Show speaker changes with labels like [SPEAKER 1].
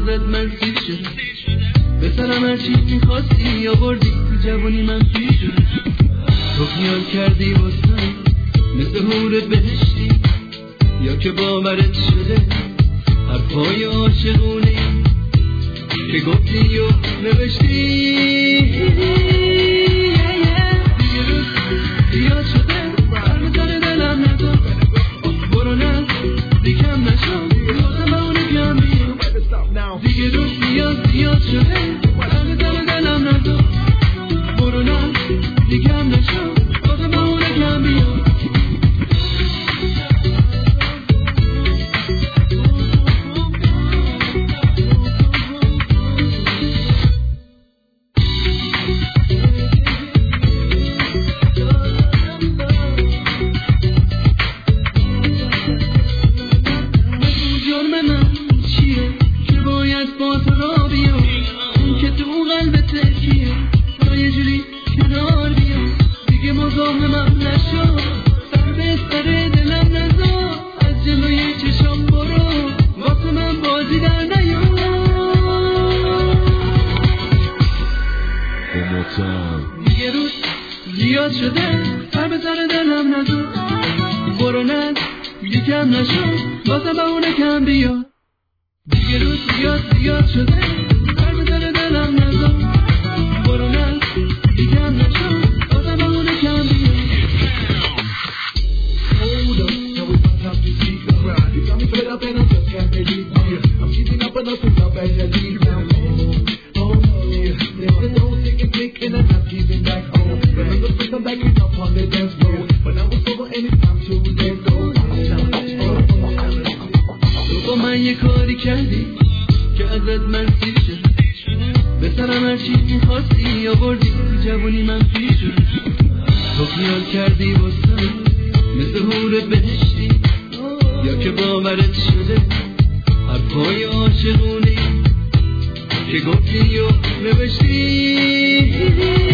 [SPEAKER 1] ازت من سیر شدم به سرم هر چی میخواستی آوردی تو جوانی من پیر شدم تو خیال کردی واسم مثل حور بهشتی یا که باورت شده حرفای عاشقونه که گفتی و نوشتی دیگه روز زیاد شده برمی‌داره دلم نزار برو نه دیگم نشو بازم به اونه کم بیا دیگه روز زیاد شده برمی‌داره دلم نزار برو نه دیگم نشو بازم به اونه کم بیا دیگه روز زیاد شده سر به سر دلم نزار برو نه یکم نشو واسه به اونه کم بیا دیگه روز زیاد شده سر به سر دلم نزار برو نه یکم نشو واسه به اونه کم بیا Hold up, now it's my time to see the crowd. You got me fed up and I just can't believe it. I'm keeping up enough to stop as you leave now. And I'm not giving back home. Remember the first time back it up on the dance floor. But I was over and it's time to let go. تو با من یه کاری کردی که ازت من سیر شدم به سرم هر چی میخواستی آوردی تو جوانی من پیر شدم تو خیال کردی واسم مثل حور بهشتی یا که باورت شده حرفای عاشقونه که گفتی و نوشتی